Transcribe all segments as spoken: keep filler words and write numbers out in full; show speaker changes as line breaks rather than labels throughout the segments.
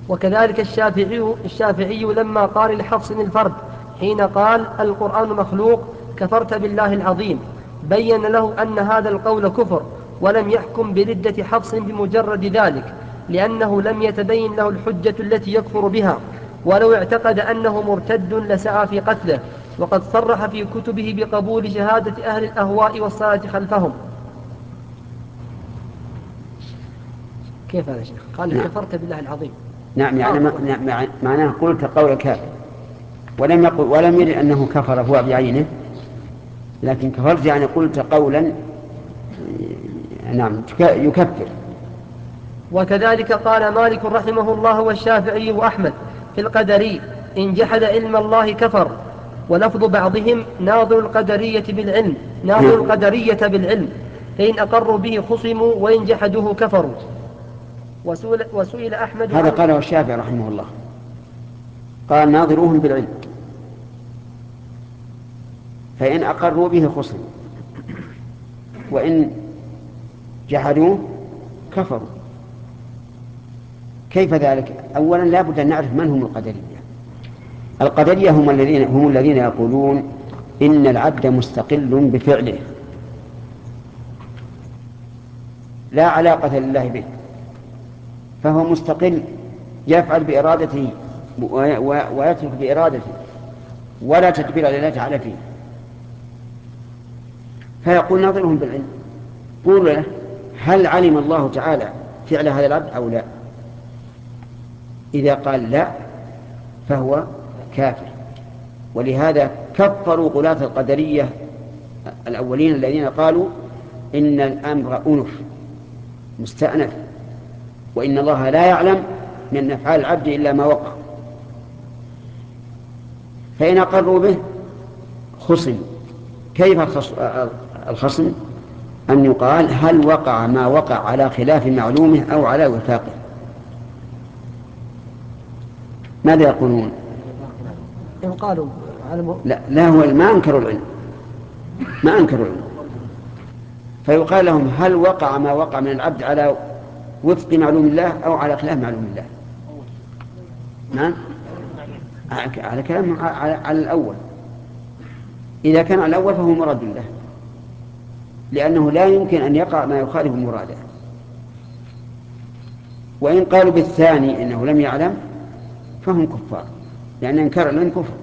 وكذلك الشافعي, الشافعي لما قال لحفص الفرد حين قال القرآن مخلوق كفرت بالله العظيم بين له أن هذا القول كفر، ولم يحكم بردة حفص بمجرد ذلك، لأنه لم يتبين له الحجة التي يكفر بها، ولو اعتقد أنه مرتد لسعى في قتله، وقد صرح في كتبه بقبول شهادة أهل الأهواء والصلاة خلفهم. كيف هذا شيخ؟ قال
نعم.
كفرت بالله العظيم.
نعم يعني ما معناه قلت قول كافر، ولم يقل ولم يرد أنه كفر هو بعينه، لكن كفرت يعني قلت قولا نعم يكفر.
وكذلك قال مالك رحمه الله والشافعي وأحمد في القدري إن جحد علم الله كفر، ولفظ بعضهم ناظر القدرية بالعلم ناظر القدرية بالعلم، فإن أقروا به خصموا وإن جحدوه كفروا. وسئل, وسئل أحمد
هذا
عن
قاله الشافعي رحمه الله، قال ناظروهم بالعلم فإن أقروا به خصموا وإن جحدوه كفروا. كيف ذلك؟ أولا لا بد أن نعرف من هم القدرية. القدرية هم الذين هم الذين يقولون إن العبد مستقل بفعله لا علاقة لله به، فهو مستقل يفعل بإرادته ويترك بإرادته ولا تدبير لله تعالى فيه. فيقول ناظرهم بالعلم، قول له هل علم الله تعالى فعل هذا العبد أو لا؟ إذا قال لا فهو كافر. ولهذا كفروا غلاة القدرية الأولين الذين قالوا إن الأمر أنف مستأنف، وإن الله لا يعلم من أفعال العبد إلا ما وقع. فإن أقروا به خصم. كيف الخصم؟ أن يقال هل وقع ما وقع على خلاف معلومه أو على وفاقه؟ ماذا يقولون؟
قالوا
لا, لا هو ما أنكروا العلم ما أنكروا العلم فيقال لهم هل وقع ما وقع من العبد على وفق معلوم الله أو على خلاف معلوم الله؟ نعم على كلام على الأول. إذا كان على الأول فهو مراد الله، لأنه لا يمكن أن يقع ما يخالف مراده. وإن قالوا بالثاني إنه لم يعلم فهم كفار، لأن إنكار العلم كفر،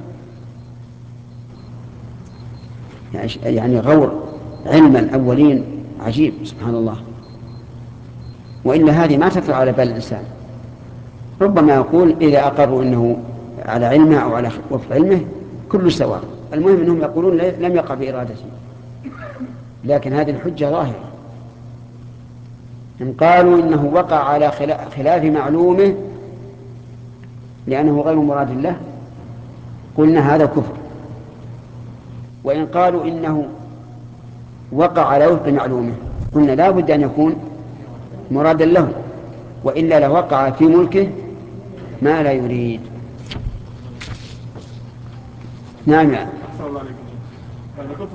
يعني غور علم الأولين عجيب سبحان الله. وإلا هذه ما تطلع على بال الإنسان. ربما يقول إذا أقروا أنه على علمه أو على وفق علمه كل سواء، المهم أنهم يقولون لم يقع بإرادته. لكن هذه الحجة ظاهرة. إن قالوا إنه وقع على خلاف معلومه لأنه غير مراد الله قلنا هذا كفر. وإن قالوا إنه وقع على وفق معلومه قلنا لا بد أن يكون مرادا له، وإلا لوقع في ملكه ما لا يريد. نعم.